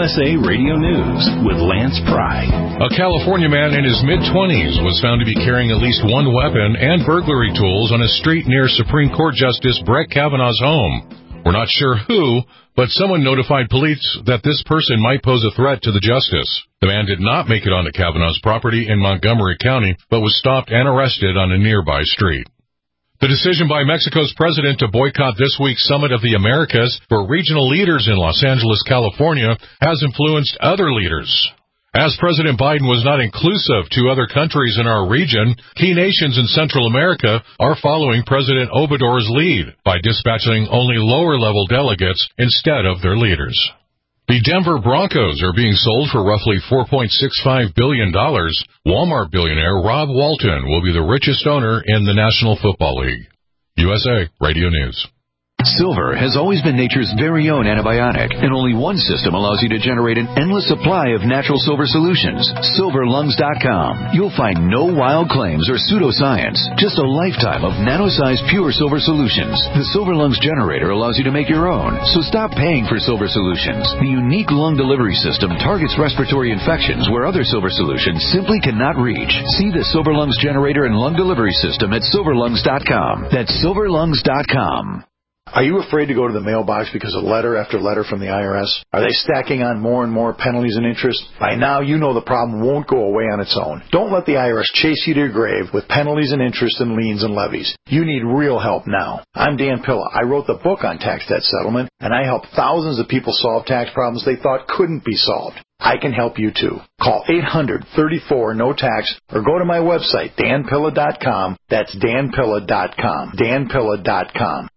USA Radio News with Lance Pry. A California man in his mid-20s was found to be carrying at least one weapon and burglary tools on a street near Supreme Court Justice Brett Kavanaugh's home. We're not sure who, but someone notified police that this person might pose a threat to the justice. The man did not make it onto Kavanaugh's property in Montgomery County, but was stopped and arrested on a nearby street. The decision by Mexico's president to boycott this week's Summit of the Americas for regional leaders in Los Angeles, California, has influenced other leaders. As President Biden was not inclusive to other countries in our region, key nations in Central America are following President Obrador's lead by dispatching only lower-level delegates instead of their leaders. The Denver Broncos are being sold for roughly $4.65 billion. Walmart billionaire Rob Walton will be the richest owner in the National Football League. USA Radio News. Silver has always been nature's very own antibiotic, and only one system allows you to generate an endless supply of natural silver solutions. SilverLungs.com. You'll find no wild claims or pseudoscience, just a lifetime of nano-sized pure silver solutions. The Silver Lungs generator allows you to make your own, so stop paying for silver solutions. The unique lung delivery system targets respiratory infections where other silver solutions simply cannot reach. See the Silver Lungs generator and lung delivery system at SilverLungs.com. That's SilverLungs.com. Are you afraid to go to the mailbox because of letter after letter from the IRS? Are they stacking on more and more penalties and interest? By now, you know the problem won't go away on its own. Don't let the IRS chase you to your grave with penalties and interest and liens and levies. You need real help now. I'm Dan Pilla. I wrote the book on tax debt settlement, and I helped thousands of people solve tax problems they thought couldn't be solved. I can help you too. Call 800-34-NO-TAX or go to my website, danpilla.com. That's danpilla.com. danpilla.com.